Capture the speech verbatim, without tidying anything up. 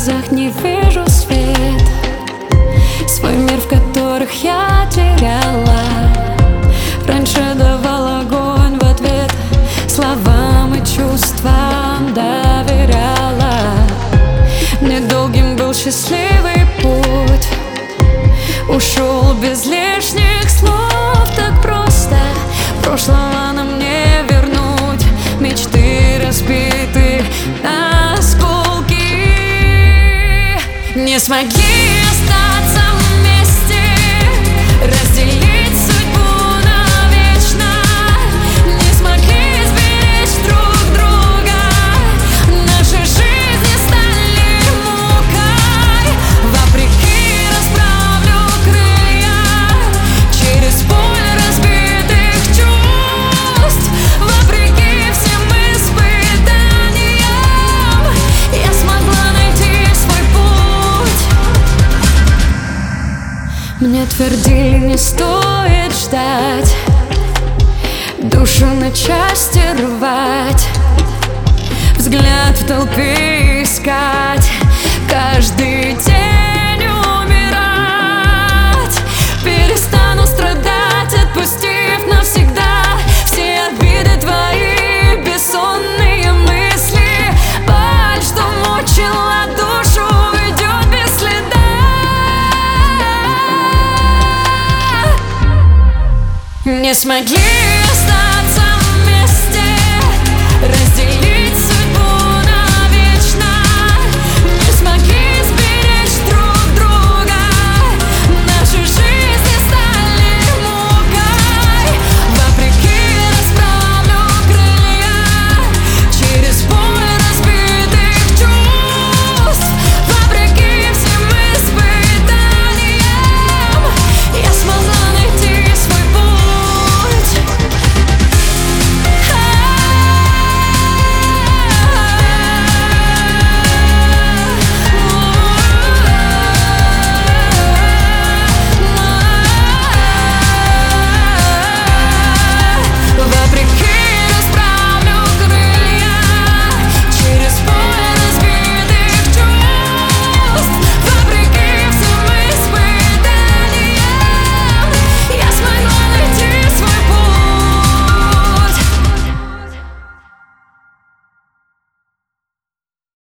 глазах не вижу свет, свой мир, в которых я теряла. Раньше давал огонь в ответ, словам и чувствам доверяла. Недолгим был счастливый путь, ушел без лишних слов. Так просто прошлого нам не вернуть, мечты разбиты на осколки. Не смогли остаться вместе, разделить судьбу навечно. Не смогли сберечь друг друга, наши жизни стали мукой. Вопреки расправлю крылья через боль разбитых чувств. Вопреки всем испытаниям я смогла найти свой путь. Мне твердили, не стоит ждать, душу на части рвать, взгляд в толпе искать, каждый день умирать. Перестану страдать, отпустив навсегда все обиды твои, бессонные мысли. Боль, что мучила душу, уйдет без следа. Не смогли